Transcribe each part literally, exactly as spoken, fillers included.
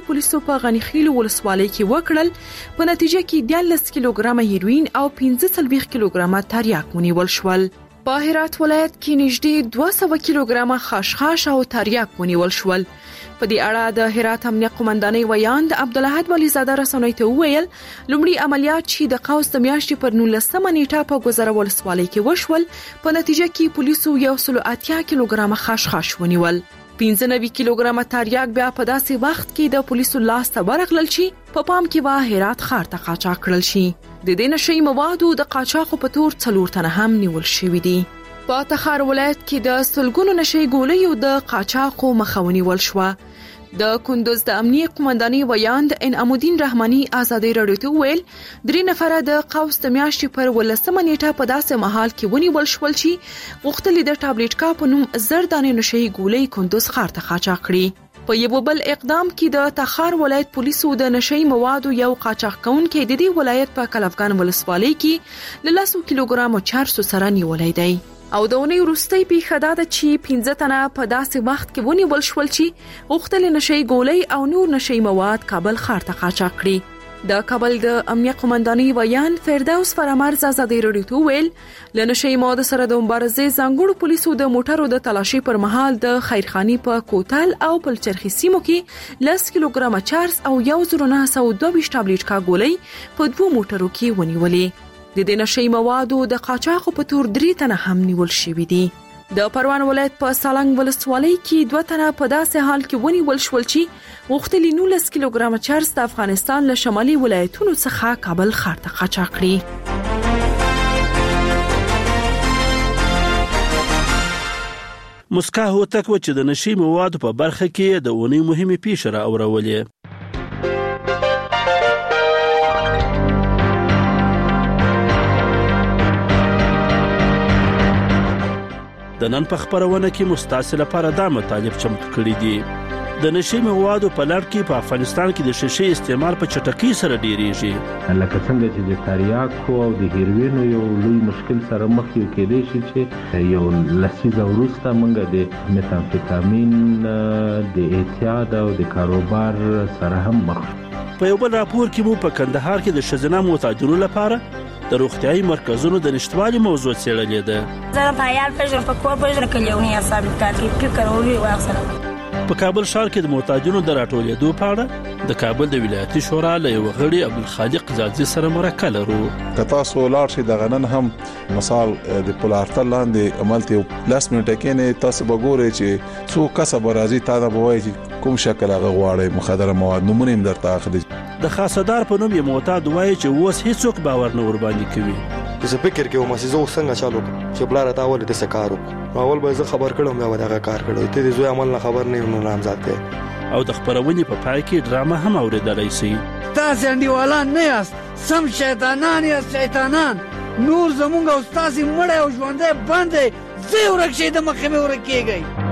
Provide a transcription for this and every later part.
زنګړو پولیسو په غنیخیلو ولسوالۍ کې وکړل. په نتیجه کې دیارلس کیلوګرامه هیروین او پنځه څلوېښت کیلوګرامه تریاک ونیول شول. په هرات ولایت کې نږدې دوه سوه کیلوګرامه خاشخاش او تریاک ونیول شول. په دې اړه د هرات امنیه قومندانۍ ویاند عبدالاحد ولیزاده رسنیو ته وویل لومړی عملیات چې د قوس د میاشتې پر نولسمه نیټه په ګذره ولسوالۍ کې وشول په نتیجه کې پولیسو یو سل اتیا کیلوګرامه خاشخاش ونیول. پنځه نوي کیلوګرامه تریاک بیا په داسې وخت کې د پولیسو لاس ته ورغلل چې په پام کې به هرات ښار ته قاچاق کړل شي. د دې نشي موادو د قاچاقو په تور څلور تنه هم نیول شوي دي. په تخار ولایت کې د سلګونو نشي ګولیو د قاچاقو مخه ونیول شوه. د کندوز د امنیه قومندانۍ ویاند انعامالدین رحماني ازادي راډیو ته ویل درې نفره د قوس د میاشتې پر ولسمه نیټه په داسې مهال کې ونیول شول چې غوښتل د ټابلیټ کا په نوم زر دانې نشي ګولۍ کندوز ښار ته قاچاق کړي. په یو بل اقدام کې د تخار ولایت پولیسو د نشي موادو یو قاچاق کوونکی د دې ولایت په کلفګان ولسوالۍ کې ل لسو کیلوګرامو چارسو سره نیولای دی. او د اونۍ وروستۍ پیښه دا ده چې پنځه تنه په داسې وخت کې ونیول شول چې غوښتل نشي ګولۍ او نور نشي مواد کابل ښار ته قاچاق کړي. د کابل د امنیه قومندانۍ ویاند فردوس فرامرز ازادي راډیو ته ویل ل نشي مواد سره د مبارزې ځانګړو پولیسو د موټرو د تلاشي پر مهال د خیرخانی په کوتل او پلچرخي سیمو کې لس کیلوګرامه چارس او یو زر نه سوه دوه ویشت ټابلیټ کا ګولۍ په دوه موټرو کې ونیولې. د دې نشي موادو د قاچاقو په تور درې تنه هم نیول شوي دي. د پروان ولایت په سالنګ ولسوالۍ کې دوه تنه په داسې حال کې ونیول شول چې غوښتل نولس کیلوګرامه چارس د افغانستان له شمالي ولایتونو څخه کابل ښار ته قاچاق کړي. مسکا هوتک و چې د نشي موادو په برخه کې د اونۍ مهمه پیښه را اورولې. د نن په خبرونه کې مستعصل لپاره دا مطالب چمتو کړی دي. د نشي موادو په لړ کې په افغانستان کې د شیشې استعمال په چټکۍ سره ډیریږي. لکه څنګه چې د تریاکو او د هیروینو یو لوی مشکل سره مخ یو کېدای شي چې یو لسیزه وروسته موږ د میتامفیتامین د اعتیاد او د کاروبار سره هم مخ. په یو بل راپور کې مو په کندهار کې د ښځینه معتادینو لپاره د روغتیايي مرکزونو د نشټوالي موضوع څېړلې ده. زه په عیال پېژنم په کور پېژنم کلیونی حساب کاټي فکر اوري واخسره. په کابل ښار کې د معتادینو د راټولېدو په اړه د کابل د ولایتي شورا له یو غړي عبدالخالق زادزي سره مرکه لرو. که تاسو لاړ شئ د غنن هم مثال د پولارتل لاندې عملته لاس منټه کې نه تاسو وګورئ چې څو کسب راځي تا دا بوي چې کوم شکل هغه غواړي مخدره مواد نمونه هم درته اخلي. د خاصدار په نوم یو معتاد وایي چې اوس هیڅوک باور نه ور باندې کوي. زه فکر کوم چې زه څنګه چالو چې بلاره تا ول د سکارو اول به زه خبر کړم دا ودغه کار کړو ته دې زوی عمل نه خبر نه نو نامزاد کړ. او د خبرونې په پای کې ډرامه هم اوریدلای شي. تاسو انډیوالان نه یاست، سم شیطانان یا شیطانان نور زمونږ او تاسو مړ او ژوندې باندې زه ورکشي د مخې مې ورکیږي.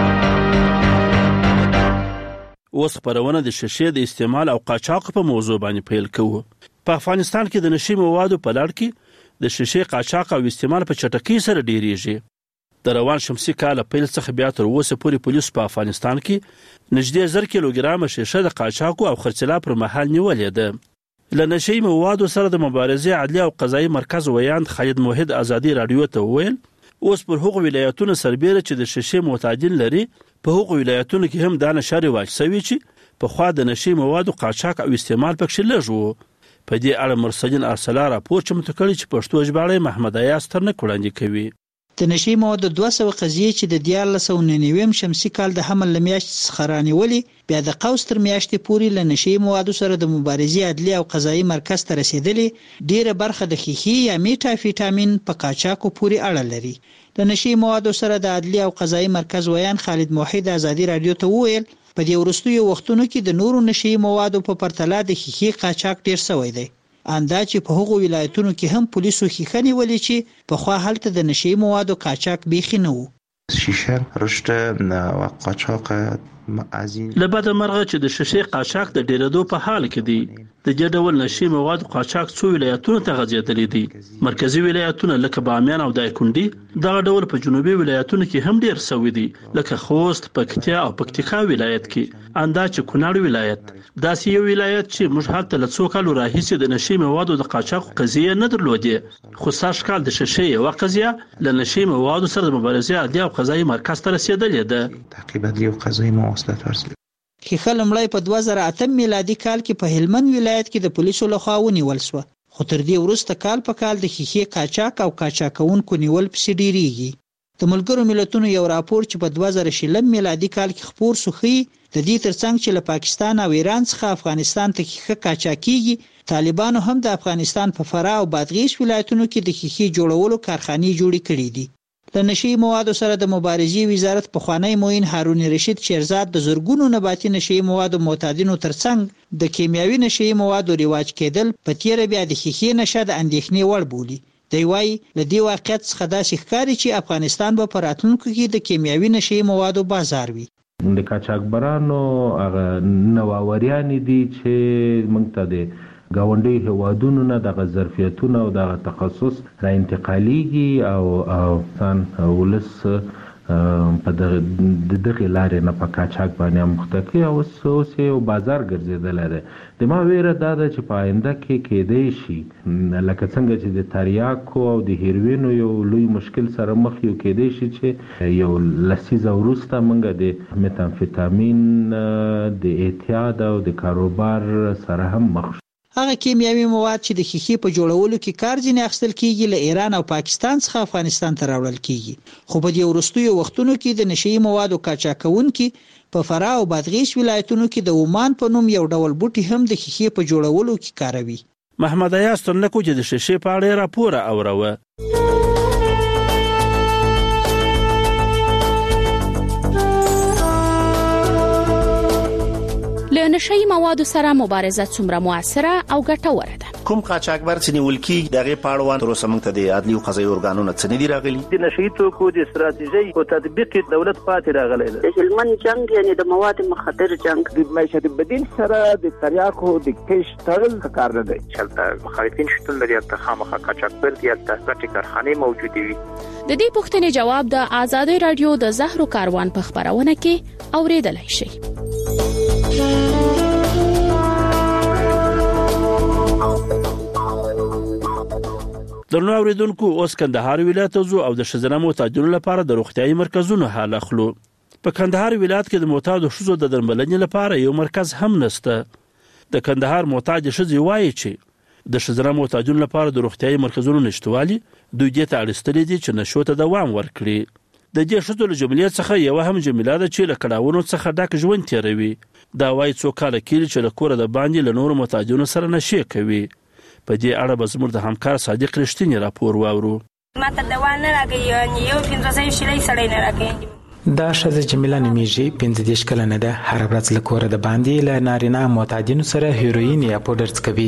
اوس خبرونه د شیشې د استعمال او قاچاق په موضوع باندې پیل کوو. په افغانستان کې د نشي موادو په لړ کې د شیشې قاچاق او استعمال په چټکۍ سره ډیریږي. د روان شمسي کال پیل څخه بیا تر اوسه پورې پولیس په افغانستان کې نږدې زر کیلوګرامه شیشه د قاچاق او خرڅلا پر مهال نیولې ده. له نشي موادو سره د مبارزې عدلي او قضایي مرکز ویاند خالد موحد ازادي راډیو ته وویل اوس پر هغو ولایتونو سربیره چې د شیشې معتادین لري په هغو ولایتونو کې هم دا نشه رواج شوی چې پخوا د نشي موادو قاچاق او استعمال پکې لږ و. په دې اړه مرسلین ارسلا راپور چمتو کړی چې پښتو ژباړه محمد ایاز ترنه وړاندې کوي. د نشي موادو دوه سوه قضیې چې د دیارلس سوه نهه نوي شمسي کال د حمل له میاشتې څخه رانیولې بیا د قوس تر میاشتې پورې له نشي موادو سره د مبارزې عدلي او قضایي مرکز ته رسیدلې ډیره برخه د خیخي یا میټافیټامین په قاچاقو پورې اړه لري. د نشي موادو سره د عدلي او قضایي مرکز ویان خالد موحد ازادي راډیو ته وویل په دې وروستیو وختونو کې د نورو نشي موادو په پرتله د خیخي قاچاق ډیر شوی دی. اندا چې په هغو ولایتونو کې هم پولیسو خیخه نیولې چې په خوا هلته د نشي موادو قاچاق بیخي نه وو. شیشه رشد و قاچاق لبد مرغه چې د شیشې قاچاق د ډیرېدو په حال کې دی. د دې ډول نشي مواد قاچاق څو ولایتونو ته غځېدلې دي. مرکزی ولایتونه لکه بامیان او دایکنډي دغه ډول په جنوبي ولایتونو کې هم ډیر سوي دي، لکه خوست، پکتیا او پکتیکا ولایت کې. انداز کونړ ولایت داسې یو ولایت چې موږ هلته له څو کالو راهیسې د نشي موادو د قاچاق قضیه نه درلودې، خو سږ کال د شیشې یوه قضیه له نشي موادو سره د مبارزې عدلي او قضایي مرکز ته رسېدلې ده. تعقیب عدلي او قضایي مواصلات ورسېدل. ښیښه لومړی په دوه زره اتم میلادي کال کې په هلمند ولایت کې د پولیسو لخوا ونیول شوه، خو تر دې وروسته کال په کال د ښیښې قاچاق او قاچاقونکو نیول پسې ډیریږي. د ملګرو ملتونو یو راپور چې په دوه زره شلم میلادي کال کې خپور شو ښیي د دې ترڅنګ چې له پاکستان او ایران څخه افغانستان ته ښیښه قاچاقېږي، طالبانو هم د افغانستان په فراه او بادغیس ولایتونو کې د ښیښې جوړولو کارخانې جوړې کړې دي. د نشي موادو سره د مبارزې وزارت پخوانی معین هارون رشید شیرزاد د زرګونو نباتي نشي موادو معتادینو ترڅنګ د کیمیاوي نشي موادو رواج کېدل په تیره بیا د ښیښې نشه د اندېښنې وړ بولي. دی وايي له دې واقعیت څخه داسې ښکاري چې افغانستان به په راتلونکو کې د کیمیاوي نشي موادو بازار وي. د قاچاقبرانو هغه نوآوریانې دي چې موږ ته د ګاونډي هیوادونو نه دغه ظرفیتونه او دغه تخصص را انتقالیږي او ځان ولس په دغه دغه لارې نه په قاچاق باندې مختکي او اوس یو بازار ګرځېدلی دی. د ما ویره دا ده چې په آینده کې کېدی شي لکه څنګه چې د تریاکو او د هیروینو یو لوی مشکل سره مخ یو کېدی شي چې یو لسیزه وروسته موږ د میتامفیتامین د اعتیاد او د کاروبار سره هم مخ شو. هغه کیمیاوي مواد چې د ښیښې په جوړولو کې کار ځینې اخیستل کیږي له ایران او پاکستان څخه افغانستان ته راوړل کیږي، خو په دې وروستیو وختونو کې د نشي موادو قاچاقونکي په فراه او بادغیس ولایتونو کې د اومان په نوم یو ډول بوټي هم د ښیښې په جوړولو کې کاروي. محمد ایاز ترنکو چې د شیشې په اړه راپور اوروه. له نشي موادو سره مبارزه څومره موثره او ګټوره ده؟ کوم قاچاقبر چې نیول کیږي دغه پاړوان تر اوسه موږ ته د عدلي او قضایي ارګانونو څخه نه دی راغلي. د نشي توکو د استراتیژي او تطبیق دولت پاتې راغلی دی. د هلمند جنگ یعنی د مواد مخدر جنگ د معیشت بدیل سره د تریاکو د کیش تړل کار نه دی. چلته مخالفین شتون لري ته خامخا قاچاقبر دی ته ګټي کارخانه موجوده وي. د دې پوښتنې جواب د آزادۍ رادیو د زهرو کاروان په خبرونه کې اوریدلای شئ. درنو اوریدونکو اوس کندهار ولایت زو او د شزنه معتادینو لپاره د روغتيایي مرکزونو حال اخلو. په کندهار ولایت کې د معتادو شزو د درملنې لپاره یو مرکز هم نشته. د کندهار معتاد شزي وایي چې د شزنه معتادینو لپاره د روغتيایي مرکزونو نشټوالي دوی دې ته اړستلې دي چې نشو ته دوام ورکړي. د دې شزو له جملې څخه یو هم جمله ده چې له کډاونو څخه ډک ژوند تیروي. دا وایي څو کاله کېږي چې له کوره د باندې له نورو معتادینو سره نشي کوي. په دې اړه به زموږ د همکار صادق رښتینی راپور واورو. ماته دوا نه راکوي، یو پنځه سوه شلۍ سړی نه راکوي. دا ښځه جمیله نومیږي، پنځه دېرش کلنه ده. هره ورځ له کوره د باندې له نارینه معتادینو سره هیروین یا پوډر څکوي.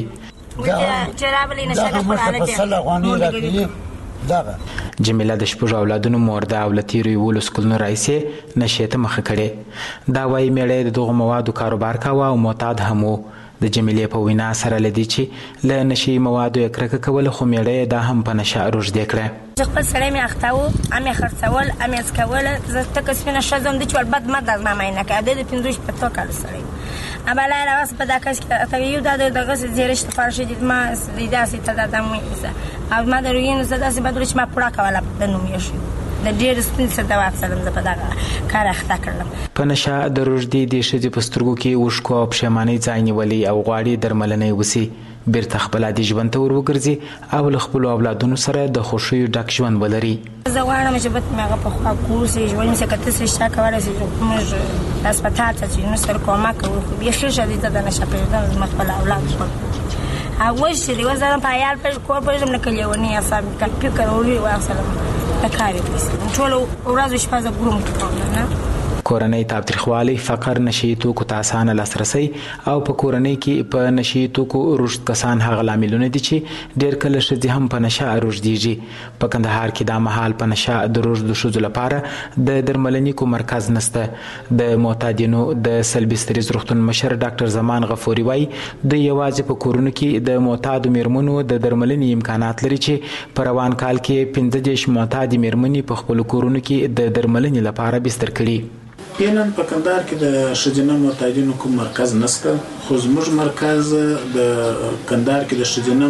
جمیله د شپږو اولادونو مور ده او له تېرو یولسو کلونو راهیسې نشې ته مخه کړې. دا وایي مېړه د دغو موادو کاروبار کاوه او معتاد هم و. د جمیلې په وینا سره لدی چې له نشي موادو کرکه کول خو میړه دا هم په نشه روږدې کړه. خپل سره مې اختاو امې خرڅول امې اسکول زه تک سپینه شزم د چول بد مد از ما مینه کې د پنځوس په تو کال سره ابل راس په داکس کې ته یو د دغه زیرش تفارش دي ما داسې ته د مې او ما دروین زه داسې بدل چې ما پړه کوله د نوم یې شو د ډېر سپین څه د واکسلم د په دغه کار اخته کړم. په نشه د روږدې د ښځې په سترګو کې اوښکو او پښیمانۍ ځای نیولی او غواړي درملنه وسي بیرته خپل عادي ژوند ته ور وګرځي او له خپلو اولادونو سره د خوښیو ډک ژوند ولري. زه غواړم چې بت مې په خوا کورس ژوند مې کته څه شا کولای شي موږ هسپتال ته چې نو سر کومه کوو خو بیا ښه شدي ته د نشه پیدا د خپل اولاد خو هغه چې دی وزرم په یال پر کور پر جمله کلیونی اسام کله فکر اوري واخلم تکاري ټول ورځ شپه ز ګروم کوم نه کورنۍ تاوتریخوالی، فقر، نشي توکو ته اسانه لاسرسي او په کورنۍ کې په نشي توکو رشد کسان هغه لاملونه دي چې ډېر کله ښځې هم په نشه رشديږي. په کندهار کې دا مهال په نشه د رشد د ښځو لپاره د درملنې کوم مرکز نشته. د معتادینو د سلبي ستریز روغتون مشر ډاکټر زمان غفوري وایي د یوازې په کورونو کې د معتادو میرمنو د درملنې امکانات لري چې په روان کال کې پنځه دېرش معتادې میرمنې په خپلو کورونو کې د درملنې لپاره بستر کړي. یقینا په کندهار کې د ښځینه معتادینو کوم مرکز نشته، خو زموږ مرکز د کندهار کې د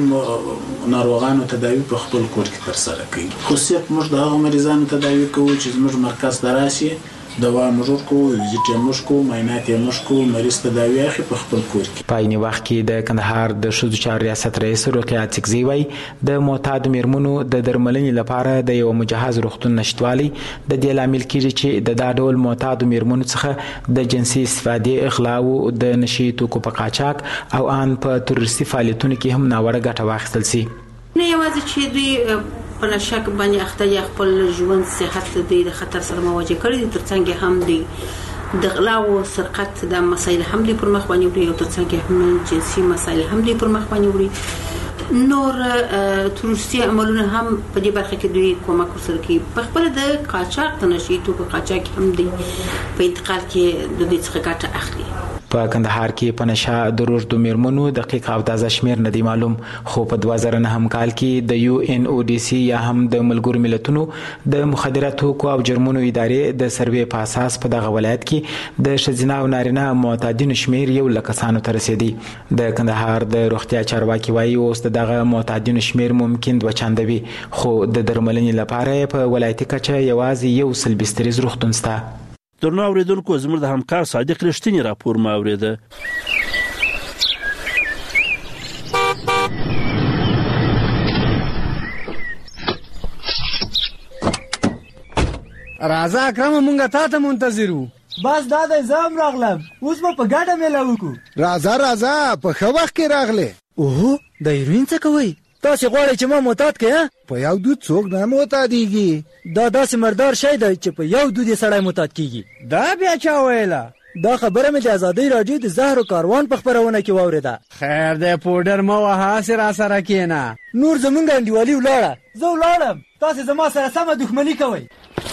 ښځینه ناروغانو تداوی په خپل کور کې ترسره کوي. خصوصیت موږ د هغو مریضانو تداوی کوو چې زموږ مرکز ته راشي، دوا موږ کوو، ویزیټ یې موږ کوو، معاینات یې موږ کوو، مریض تداوی اخلي په خپل کور کې. په عیني وخت کې د کندهار د ښځو چارو ریاست رئیس رقیه اڅکزي وایي د معتادو میرمنو د درملنې لپاره د یو مجهز روغتون نشتوالی د دې لامل کیږي چې د دا ډول معتادو میرمنو څخه د جنسي استفادې، اغلا او د نشي توکو په قاچاق او ان په تروریستي فعالیتونو کې هم ناوړه ګټه واخیستل شي. نه یوازې چې دوی په نشک باندې اخته یا خپل ژوند صحت دوی د خطر سره مواجه کړي دي، ترڅنګ هم دوی د غلا او سرقت د مسایل هم دوی پر مخ باندې وړي او ترڅنګ هم جنسي مسایل هم دوی پر مخ باندې وړي. نور تروریستي عملونه هم په دې برخه کې دوی کومک ورسره کوي. په خپل د قاچاق د نشي توکو قاچاق هم دوی په انتقال کې د دې څخه ګټه اخلي. په کندهار کې په نشه د رشد میرمنو دقیق او تازه شمیر نه دی معلوم، خو په دوه زره نهم کال کې د یو ان او ډي سي یا هم د ملګرو ملتونو د مخدره توکو او جرمونو ادارې د سروې په اساس په دغه ولایت کې د ښځینه او نارینه معتادینو شمیر یو لک کسانو ته رسیدي. د کندهار د روغتیا چارواکي وایي اوس دغه معتادینو شمیر ممکن دوه چنده وي، خو د درملنې لپاره په ولایتي کچه یوازې یو سل بستریز روغتون شته. درنو اوریدونکو، زموږ د همکار صادق رښتینی راپور ما اوریده. راځه اکرم، مونږه تا ته منتظر وو. بس دا د زم راغلم، اوس به په ګډه میله وکړو. راځه راځه، په ښه وخت کې راغله. اوه د هیروین څه کوي؟ تاسو غواړئ چې ما معتاد کړئ؟ په یو دود څوک نه معتادیږي. دا داسې مردار شی دی چې په یو دود یې سړی معتاد کیږي. دا بیا چا ویله؟ دا خبره مې د ازادۍ راډیو د زهرو کاروان په خپرونه کې واورېده. خیر دی، پوډر مه وهه، هسې را سره کښېنه. نور زمونږ انډیوالي ولاړه، زه ولاړم، تاسې زما سره سمه دښمني کوئ.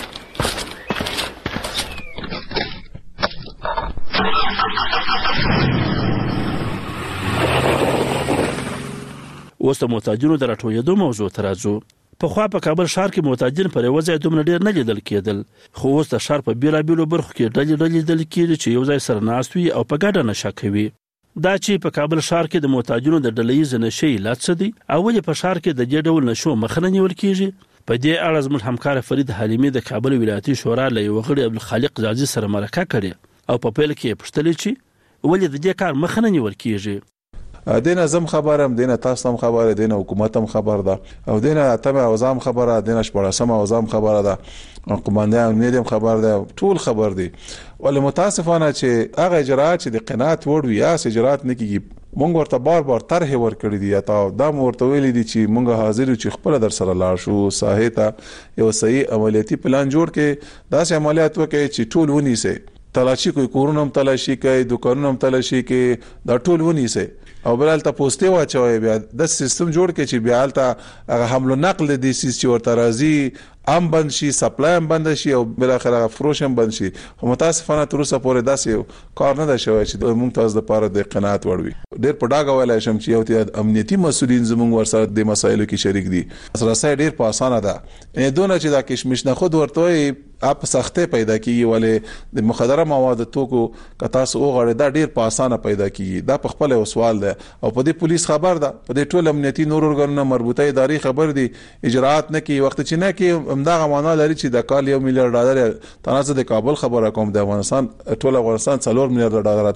اوس د معتادینو د راټولېدو موضوع ته راځو. پخوا په کابل ښار کې معتادین پر یو ځای دومره ډېر نه لیدل کېدل، خو اوس د ښار په بېلابېلو برخو کې ډلې ډلې لیدل کېږي چې یو ځای سره ناست وي او په ګډه نشه کوي. دا چې په کابل ښار کې د معتادینو د ډلهییز نشې علت څه دی او ولې په ښار کې د دې ډول نشو مخه نه نیول کېږي؟ په دې اړه زموږ همکار فرید حلیمي د کابل ولایتي شورا له یو غړي عبدالخالق زازي سره مرکه کړې او په پیل کې یې پوښتلې چې ولې د دې کار مخه نه نیول کېږي. دینه زم خبرم، دینه تاسو هم خبره، دینه حکومت هم خبر ده، او دینه اتمه اوزام خبره، دینه شپږم اوزام خبره ده، قومندان امنیت هم خبر ده، ټول خبر دي. ولې متاسفانه چې هغه اجرات چې د قناعت وړ وي یا اجرات نه کیږي، مونږ ورته بار بار طرح ورکړي دي. تا دا ورته ویلي دي چې مونږ حاضر یو چې خپل در سره لاړ شو ساحې ته یو صحیح عملیاتي پلان جوړ کړي، داسې عملیات وکړي چې ټول ونیسي، تلاشي کوي، کورونه هم تلاشي کوي، دکانونه هم تلاشي کوي، دا ټول ونیسي او بل ته پوسټي واچوي. بیا د سیستم جوړ کړي چې بیا الته حمل او نقل د سیس چې ورته راځي ام بند شي، سپلای هم بند شي او بل اخر فروش هم بند شي. خو متاسفانه تر اوسه پورې داسې کار نه ده شوی چې موږ تاسو لپاره د قناعت وړ وي. ډېر په ډاګه ویلای شم چې یو امنیتي مسؤلین زموږ ورسره د مسایلو کې شریک دي. رسای ډېر په اسانه ده، ان دونه چې دا کشمش نه خود ورته اپ سختي پیدا کیږي، ولې د مخدره مواد توکو کتا سو غړي دا ډیر په اسانه پیدا کیږي. دا په خپل سوال ده او په دې پولیس خبر ده، په دې ټول امنیتي نور ورګانونه مربوطه ادارې خبر دي، اجرات نه کوي. وخت چې نه کوي همدغه معنا لري چې د کال یو میلیارډ ډالر تناسب د کابل خبره کوم د افغانستان ټول افغانستان څلور میلیارډ ډالر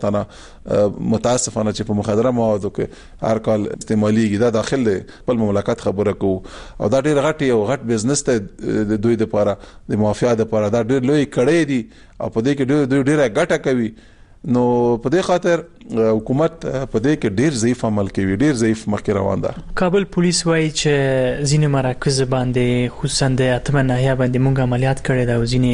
تنه متاسفانه چې په مخدره موادو کې هر کال استعماليږي. دا داخل خپل مملکت خبره کو او دا ډیر غټي او غټ بزنس ته د دوی لپاره د مافیا د لپاره دا ډیر لوی کړي دي او په دې کې ډیر ډیره ګټه کوي. نو په دې خاطر حکومت په دې کې ډیر ضعیف عمل کوي، ډیر ضعیف مخکې روان ده. کابل پولیس وایي چې ځینې مراکز باندې خصوصا د اتمه ناحیه باندې موږ عملیات کړي دا، ځینې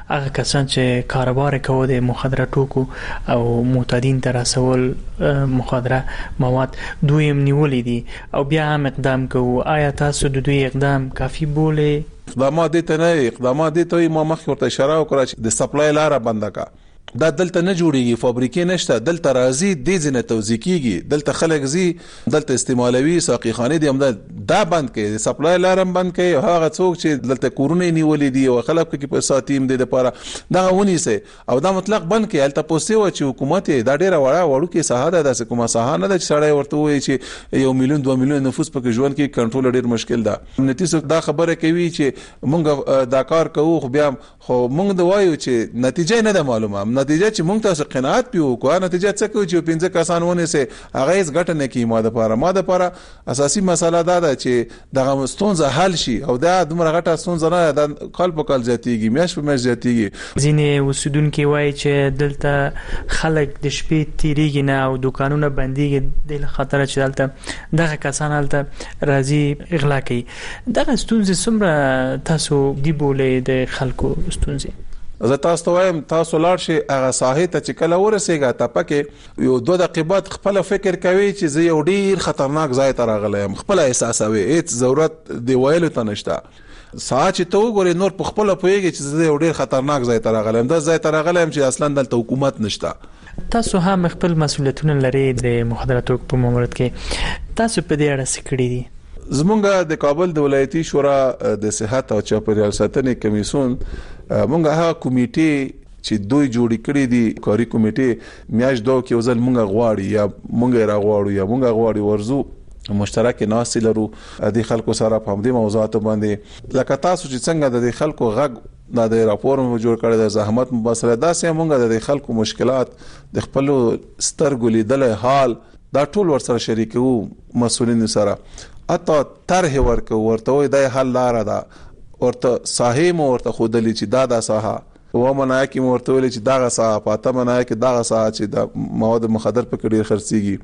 هغه کسان چې کاروبار کوي د مخدره توکو او معتادین ته رسول مخدره مواد دوی هم نیولې دي او بیا هم اقدام کوي. آیا تاسو د دوی اقدام کافي بولئ؟ اقدامات دي ته نه اقدامات دي ته ما مخکې ورته اشاره وکړه چې د سپلای لاره بنده کا. دا دلته نه جوړیږي، فابریکې نشته، دلته راځي د ځنه توزیع کیږي، دلته خلک زی دلته استعمالوي ساقي خانه دي هم دا بند کړي، سپلای لارم بند کړي. هغه څوک چې دلته کورونه نیولې دي او خلک کې په ساتیم دي لپاره دا ونی سي او دا مطلق بند کړي. الته پوسټي و چې حکومت دا ډیره وړه وړو کې ساحه ده، د کومه ساحه نه ده چې سړی ورته وایي چې یو میلیون دوه میلیون نفوس په ژوند کې کنټرول ډیر مشکل ده. امنیتي څوک دا خبره کوي چې مونږ دا کار کوو، خو بیا خو مونږ دا وایو چې نتیجه نه ده معلومه. نتیجه چې مونږ تاسو قناعت پیو کو، نتیجه څه کوي چې پنځه کسان ونه سي هغه هیڅ ګټه نه کوي. ماده لپاره ماده لپاره اساسي مسله دا ده چې دغه ستونزه حل شي او دا دومره غټه ستونزه نه ده، کال په کال زیاتیږي، میاش په میاش زیاتیږي. ځینې اوسیدونکو وایي چې دلته خلک د شپې تیریږي نه او دکانونه بنديږي د خاطر چې دلته دغه کسان دلته راځي اغلا کوي. دغه ستونزې څومره تاسو دی بولې د خلکو ستونزې؟ زه تاسو ته وایم تاسو لاړ شئ هغه ساحې ته چې کله ورسېږه ته پکې یو دوه دقیقې بعد خپل فکر کوي چې زه یو ډیر خطرناک ځای ته راغلی یم، خپل احساسوي، هیڅ ضرورت دی ویلو ته نشته. ساعت چې ته وګورې نور په خپل پوهیږي چې زه یو ډیر خطرناک ځای ته راغلی یم، دا ځای ته راغلی یم چې اصلا دلته حکومت نشته. تاسو هم خپل مسؤلیتونه لري د مخدره توکو په ماموریت کې، تاسو په دې اړه څه کړی دي؟ زمونږ د کابل د ولایتي شورا د صحت او چاپیریال ساتنې کمیسیون مونږ هغه کمیټې چې دوی جوړی کړی دي، کاری کمیټې میاش دوه کې وزل مونږ غواړي یا مونږ را غواړو یا مونږ غواړي ورزو مشترک ناس لرو د خلکو سره په همدې موضوعات باندې. لکه تاسو چې څنګه د خلکو غږ دا د راپور مو جوړ کړی د زحمت مبصره داسې مونږ د خلکو مشکلات د خپل سترګو لیدل حال دا ټول ورسره شریکو مسولین سره، اته طرح ورکو ورته وای د حل لار ده، ورته صحیح مو ورته خودلی چې دا د ساحه و منای کی ورته ویل چې دا ساحه پاته منای کی دا ساحه چې د مواد مخدر په کډیر خرڅيږي.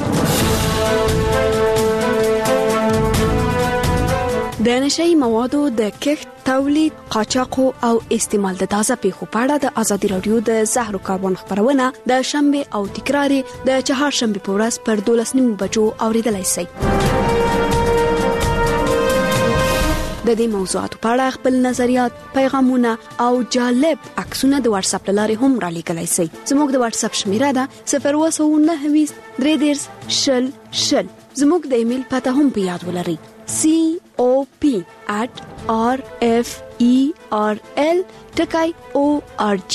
د نشئی موادو د کښت، تولید، قاچاق او استعمال د تازه پیښو په اړه د ازادي رادیو د زهرو کاروان خبرونه د شنبه او تکرار د چهارشنبه په ورځ پر دولس نیمو بجو اوریدلای شئ. د دې موضوعاتو په اړه خپل نظریات، پیغامونه او جالب عکسونه د واتس اپ لارې هم را لېږلای شئ. زموږ د واتس اپ شمیره ده صفر اووه نهه ویشت درې دېرش شل شل. زموږ د ایمیل پته هم په یاد ولرئ c o p at r f e r l dot org.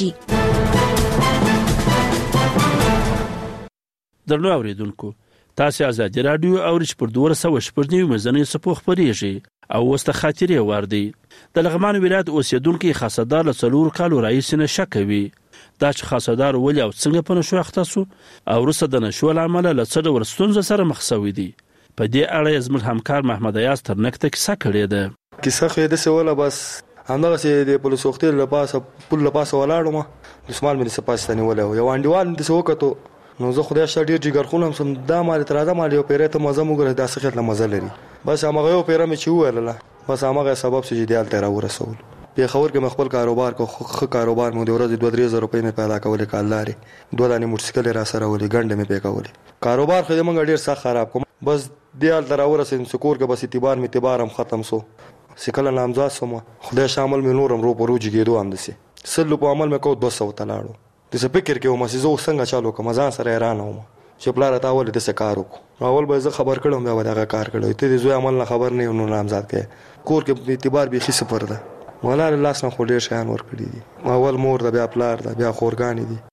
درنو اوریدونکو، تاسو ازادي رادیو او رچ پر دوه سوه شپږ نیو مزنې سپوخ پرېږي او وسته خاطرې وردی. د لغمان ولایت اوسیدونکو خاصدار له څلور کالو رئیس نشه کوي دا چې خاصدار ولې او څنګه په نشو اختصو او رسد د نشو عمله له څه د ورستونز سره مخ شوی دي. په دې اړه زموږ همکار محمد ایاز ترنکته کیسه کړې ده. کیسه خو د سواله بس همدغه چې د پولیس وختي له پاسه پول له پاسه ولاړم، د سمال مې سپاستاني ولې یو انډیوال د سوکته نو زه خدای شته ډیر جګر خونم سم دا مال تر دا مال یو پیره ته مزه موږ د اسخت له مزه لري. بس هغه یو پیره مې چې ولاله بس هغه سبب چې دیال تر ورسول. په خبر کې مخبل کاروبار کو خو کاروبار مو د ورځې دوه درې زره روپۍ مې پیدا کولې کالداري دوه دانې موټرسایکل را سره ولې ګنده مې پیکولې. کاروبار خو موږ ډیر سخت خراب کوم، بس دیال تر ورسین سکور کې بس اعتبار می اعتبارم ختم سو. سکل نامزاد سوم، خدای شامل مې نورم رو پروج کېدو هم دسي سلو په عمل مې کو دو سو تلاړو. د څه فکر کې ومه زه څنګه چالو کوم ځان سره حیران وم چې پلار ته ول د څه کار وکړو. اول به زه خبر کړم بیا وداغه کار کړو ته دې زوی عمل نه خبر نه نو نامزاد کې کور کې اعتبار به خي صفر ده. ولا لاس نه خو ډیر شان ور کړی دي، اول مور ده بیا پلار ده بیا خورګانی دي.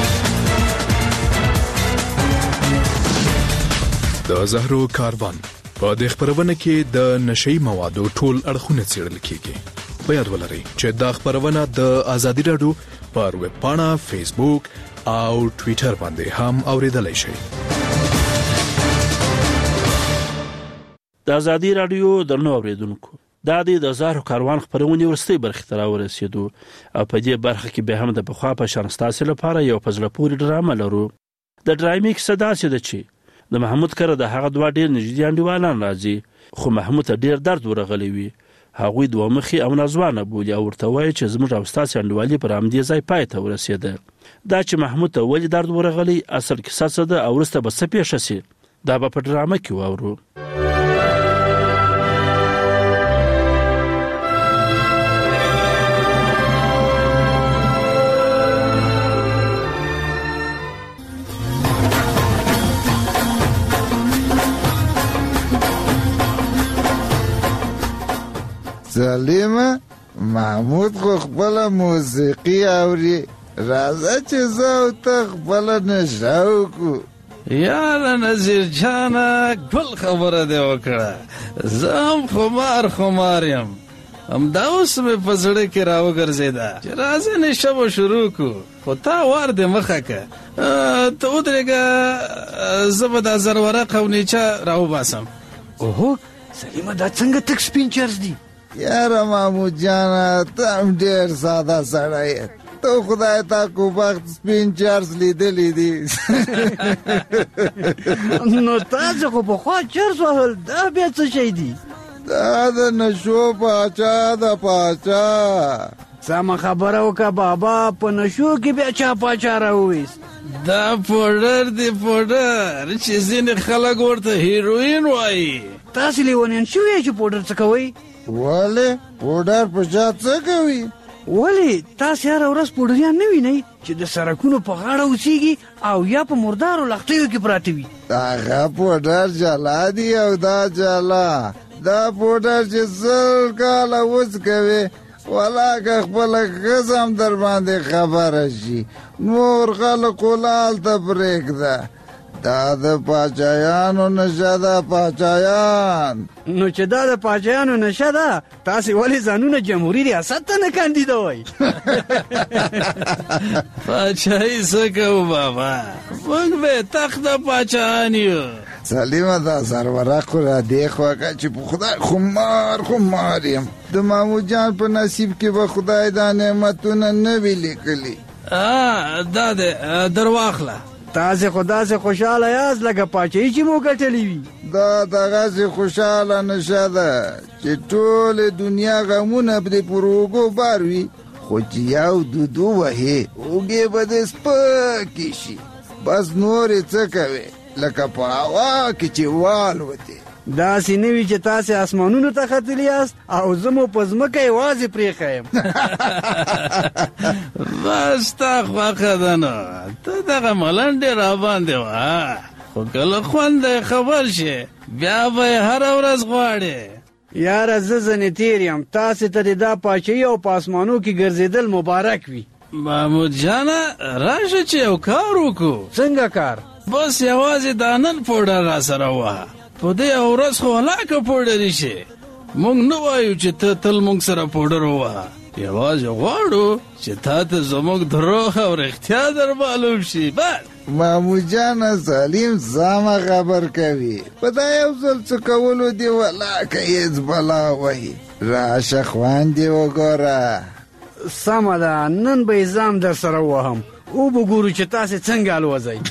د زهرو کاروان په د خبرونه کې د نشئی موادو ټول اړخونه څېړل کیږي. په یاد ولرئ چې دا خبرونه د ازادي رادیو پر ویب پاڼه، فیسبوک او ټوئیټر باندې هم اوریدلای شئ. د ازادي رادیو درنو اوریدونکو، دا د زهرو کاروان خبرونه ورستي برخه تر ورسېدو او په دې برخه کې به هم د بخوا په شانستاسي لپاره یو پزله پوری ډرامه لرو. د ډرامې کیسه داسې ده چې د محمود کره د هغه دوه ډیر نږدې انډیوالان راځي، خو محمود ته ډیر درد ورغلی وي هغوی دوه مخي او نازوانه بولي او ورته وایي چې زموږ او ستاسې انډیوالي پر همدې ځای پای ته ورسېده. دا چې محمود ته ولې درد ورغلی، اصل کیسه څه ده او وروسته به څه پیښه سي، دا به په ډرامه کې واورو. سلیمه محمود خو خپل موسیقي اوري، راځه چې زه او ته خپل نشه وکړو. یاره نذیر جانه ګل خبره دې وکړه، زه هم خمار خمار یم، همدا اوس مې په زړه کې راوګرځېده چې راځه نشه به شروع کړو، خو تا وار دې مخه که ته ودرېږه، زه به دا زرورق او نیچه راوباسم. اوهو سلیمه دا څنګه تک سپین چرس دي؟ یاره محمود جانه ته هم ډېر ساده سړی یې، ته خدای تا کو بخت سپین چرس لیدلی دي. نو تاسې خو پخوا چرس وهل، دا بیا څه شی دي؟ دا د نشو پاچا د پاچا. سمه خبره وکړه بابا، په نشو کې بیا چا پاچا راوویست؟ دا پوډر دی پوډر چې ځینې خلک ورته هیروین وایي. تاسې لیونیان شوي چې پوډر څه کوئ؟ ولې پوډر په چا څه کوي؟ ولې تاسې هره ورځ پوډریان نه وینئ چې د سړکونو په غاړه اوسېږي او یا په مردارو لښتیو کې پراته وي؟ هغه پوډر جلا دي او دا جلا، دا پوډر چې سل کاله وڅ کوي، ولاکه خپله ښځه هم در باندې خبره شي، نور خلقو لال ته پرېږده. دا د پاچایانو نشه ده پاچایان. نو چې دا د پاچایانو نشه ده، تاسې ولې ځانونه جمهوري ریاست ته نه کاندیدوئ؟ پاچایي څه کوو بابا، موږ به تخت د پاچایان یو. سلیمه دا زرورق خو را دې خوا که چې په خدای خمار خمار یم، د محمود جان په نصیب کې به خدای دا نعمتونه نه وي لیکلي. دا دی در واخله. تاسې خو داسې خوشحاله یاست لکه پاچایي چې مو ګټلې وي. دا دغسې خوشحاله نشه ده چې ټولې دنیا غمونه پرې پر اوږو بار وي، خو چې یو دودو وهې اوږې به دې سپکې شي، بس نورې څه کوې لکه په هوا کې چې والوتې. داسې نه وي چې تاسې اسمانونو ته ختلي یاست او زه مو په ځمکه یوازې پرېښی یم. بس ستا خوښه ده نو، ته دغه ملنډې راباندې وه، خو کله خوند خبر شي بیا به یې هره ورځ غواړې. یاره زه ځنې تېر یم، تاسې ته دې دا پاچایي او په اسمانو کې ګرځېدل مبارک وي. محمود جانه راشه چې یو کار وکړو. څنګه کار؟ بس یوازې دا نن پوډر را سره ووهه، په دې ورځ خو هلاکه پوډري شي. موږ نه وایو چې ته تل موږ سره پوډر ووهه، یوازې غواړو چې تا ته زموږ دروغ او رښتیا در معلوم شي. بس محمود جانه سلیم سمه خبر کوي، په دا یو ځل څه کولو دې ولاکه هېڅ بلا وهي، راشه خوند دې وګوره. سمه ده، نن به یې ځان در سره ووهم، او به ګورو چې تاسې څنګه الوځئ.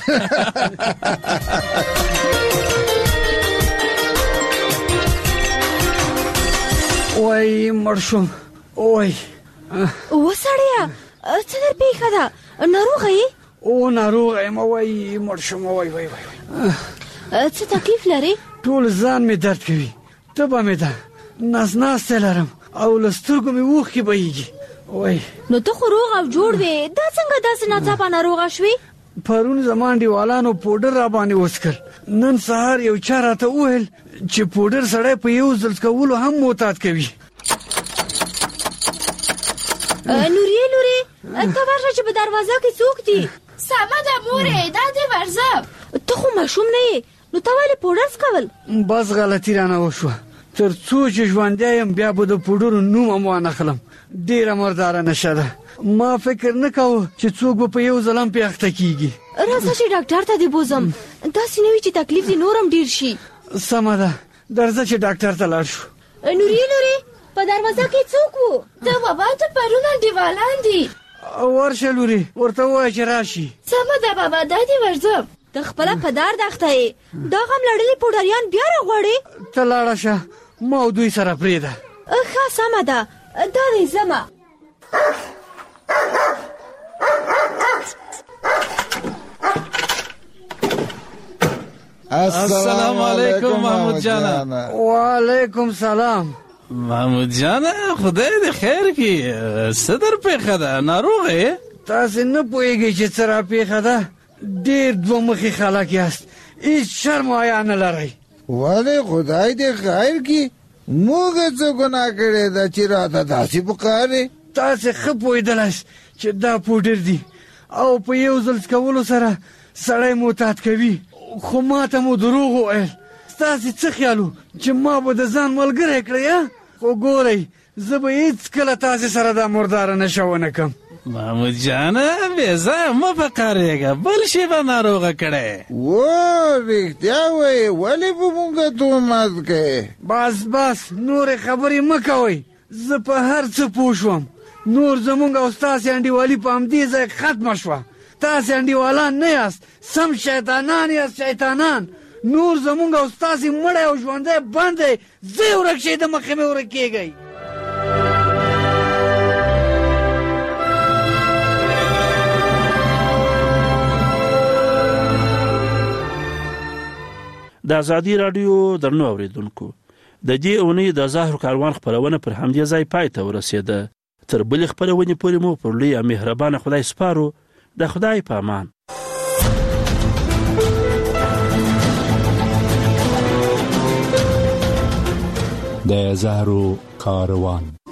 وای مړ شوم، وای وسړیه څه در پیښه ده، ناروغه یې؟ او ناروغه یم، وای مړ شوم، وای وای وای. څه تکلیف لرې؟ ټول ځان مې درد کوي، تبه مې ده، نس ناستی لرم او له سترګو مې اوښکې بهیږي. وای نو ته خو روغ او جوړ وې، دا څنګه داسې ناڅاپه ناروغه شوې؟ پرون زما انډیوالانو پوډر را باندې وڅکل، نن سهار یو چا راته وویل چې پوډر سړی په یو ځل څکولو هم معتاد کوي. نورې لورې ته ورشه چې په دروازه کې څوک دي؟ سمه ده مورې، دا دې ورځه. ته خو ماشوم نه یې، نو ته ولې پوډر څکول؟ بس غلطي رانه وشوه، تر څو چې ژوندی یم بیا به د پوډرو نوم هم وانخلم. ډېره مرداره نشه ده، ما فکر نه کوه چې څوک به په یو ځل هم پې اخته کېږي. راځه چې ډاکټر ته دې بوځم، داسې نه وي چې تکلیف دې نور هم ډېر شي. سمه ده، درځه چې ډاکټر ته لاړ شو. نورې لورې په دروازه کې څوک و؟ د بابا ته پرون انډیوالان دي. ورشه لورې، ورته ووایه چې راشي. سمه ده بابا، دا دې ورځم. ته خپله په دار دښته یې، دا غم لړلي پوډریان بیا راغواړې؟ ته لاړه شه، ما او دوی سره پرېږده. ښه سمه ده دا دی زما السلام علیکم محمود جانا. وعلیکم سلام. محمود جانا خدای دې خیر کړي. څه در پېښه ده؟ ناروغه یې؟ تاسې نه پوهېږئ چې څه را پېښه ده؟ ډېر دوه مخي خلک یاست، هېڅ شرم و حیا نه لرئ. ولې خدای دې خیر کړي، موږ څه ګناه کړې ده چې راته داسې پکارې؟ تاسې ښه پوهېدلاست چې دا پوډر دي او په یو ځل څکولو سره سړی معتاد کوي، خو ما ته مو دروغ وویل. ستاسې څه خیال و چې ما به د ځان ملګری کړی؟ خو ګورئ زه به هېڅکله تاسې سره دا مرداره نشه ونه کړم. محمود جانا بې ځایه مه په قهرېږه، بل شی به ناروغه کړی. و رښتیا وایې، ولې به مونږ تهمت کوې؟ بس بس نورې خبرې مه کوئ، زه په هر څه پوه شوم. نور زمونږ او ستاسې انډیوالي په همدې ځای ختمه شوه. تاسې انډیوالان نه یاست، سم شیطانان یاست، شیطانان. نور زمونږ او ستاسې مړی او ژوندی بند دی. ځئ ورک شئ، د مخې مې ورک کېږئ. د ازادي راډیو درنو اوریدونکو، د دې اونۍ د زهرو کاروان خپرونه پر همدې ځای پای ته ورسېده. تر بلې خپرونې پورې مو پر لوی او مهربانه خدای سپارو. د خدای په امان. د زهرو کاروان.